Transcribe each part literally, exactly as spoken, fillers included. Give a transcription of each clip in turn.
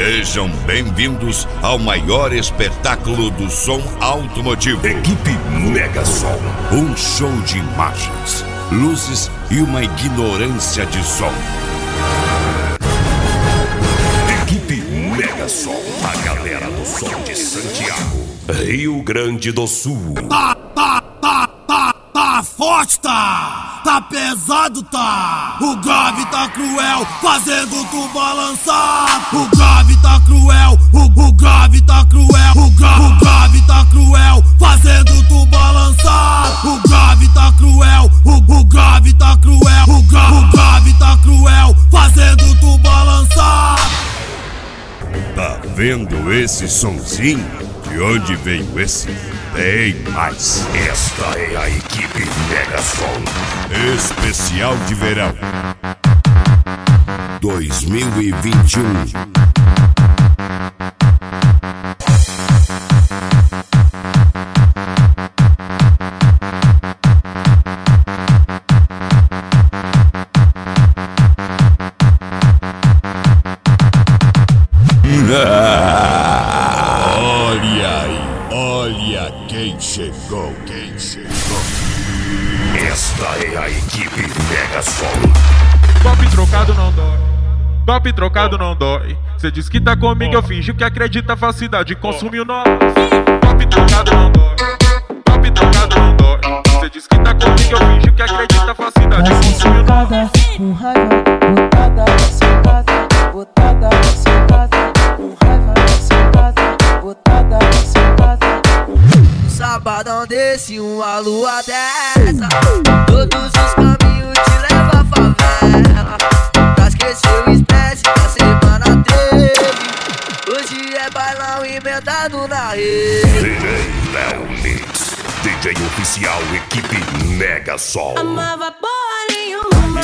Sejam bem-vindos ao maior espetáculo do som automotivo. Equipe Mega Som. Um show de imagens, luzes e uma ignorância de som. Equipe Mega Som. A galera do som de Santiago, Rio Grande do Sul. Tá, tá, tá, tá, tá forte, tá. Tá pesado, tá. O grave tá cruel, fazendo tu balançar. O grave tá cruel, o, o grave tá cruel. O, gra, o grave tá cruel, fazendo tu balançar. O grave tá cruel, o, o grave tá cruel. O, gra, o grave tá cruel, fazendo tu balançar. Tá vendo esse sonzinho? De onde veio esse? Tem mais. Esta é a equipe Mega Som. Especial de verão dois mil e vinte e um. Olha aí, olha quem chegou, quem chegou. Esta é a equipe Mega Som. Golpe trocado não dói, golpe trocado não dói. Cê diz que tá comigo, eu finjo que acredita, facilidade consumiu nós. Golpe trocado não dói, golpe trocado não dói. Cê diz que tá comigo, eu finjo que acredita, facilidade consumiu nós. Com raiva, botada, socada, botada, socada. Com raiva, socada, botada, socada. Sabadão desse, uma lua dessa. Todos os caminhos te levam à favela. Pra esquecer o estresse da semana treze. Hoje é bailão emendado na rede. D J Léo Mix, D J oficial, equipe Mega Som. Amava porra nenhuma.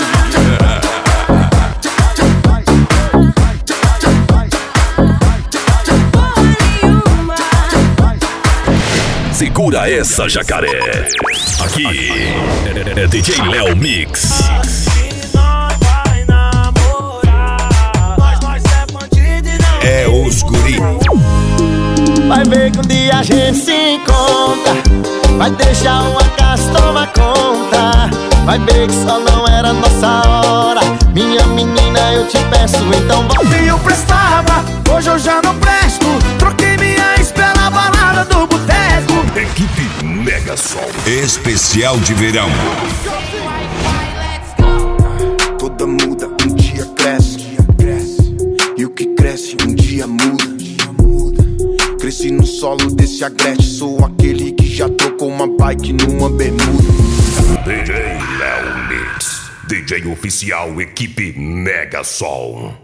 Segura essa, jacaré. Aqui é D J Léo Mix. É os guri. Vai ver que um dia a gente se encontra. Vai deixar uma casa, toma conta. Vai ver que só não era nossa hora. Minha menina, eu te peço, então volta. Eu prestava, hoje eu já não presto. Troquei minha ex pela balada do boteco. Equipe Mega Som. Especial de verão. Toda muda, um dia cresce. E o que cresce, um dia muda. Cresci no solo desse agreste. Sou aquele que já trocou uma bike numa bermuda. D J Léo Mix, D J oficial, equipe Mega Som.